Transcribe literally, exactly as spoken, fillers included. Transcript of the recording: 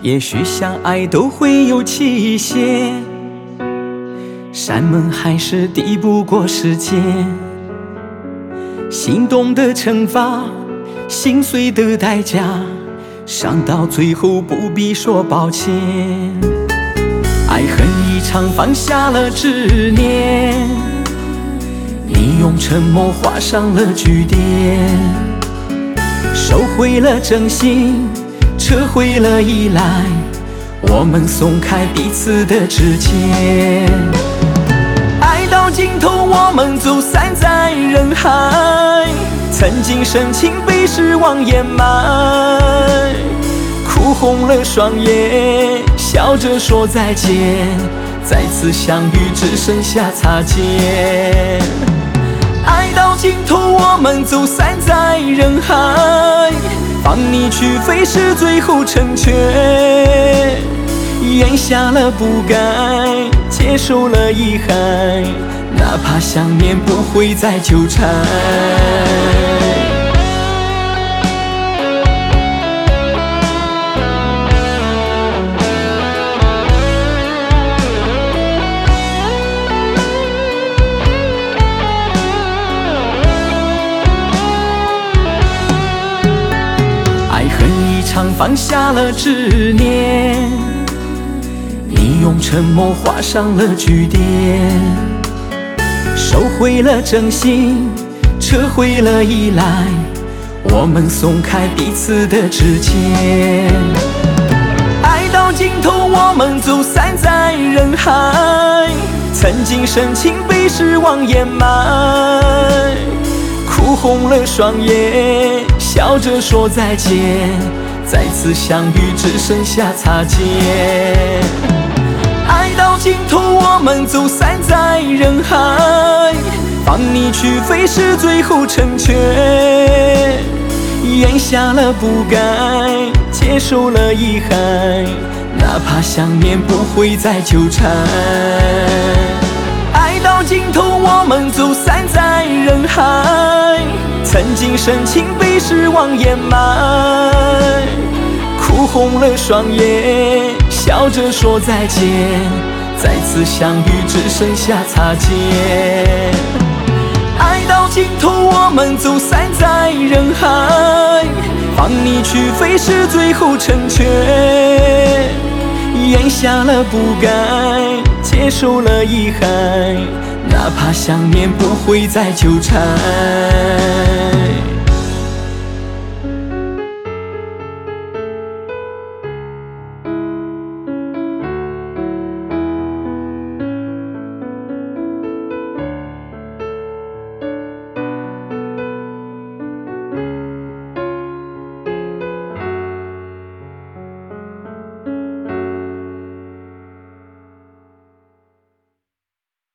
也许相爱都会有期限，山盟海誓抵不过时间，心动的惩罚，心碎的代价，伤到最后不必说抱歉。爱恨一场，放下了执念，你用沉默画上了句点，收回了真心，撤回了依赖，我们松开彼此的指尖。爱到尽头，我们走散在人海，曾经深情被失望掩埋，哭红了双眼，笑着说再见，再次相遇只剩下擦肩。爱到尽头，我们走散在人海，放你去飞是最后成全，咽下了不该，接受了遗憾，哪怕想念不会再纠缠。放下了执念，你用沉默画上了句点，收回了真心，撤回了依赖，我们松开彼此的指尖。爱到尽头，我们走散在人海，曾经深情被失望掩埋，哭红了双眼，笑着说再见，再次相遇只剩下擦肩。爱到尽头，我们走散在人海，放你去飞是最后成全，咽下了不该，接受了遗憾，哪怕想念不会再纠缠。爱到尽头，我们走散在人海，曾经深情被失望掩埋，哭红了双眼，笑着说再见，再次相遇只剩下擦肩。爱到尽头，我们走散在人海，放你去飞是最后成全，咽下了不该，接受了遗憾，哪怕想念不会再纠缠。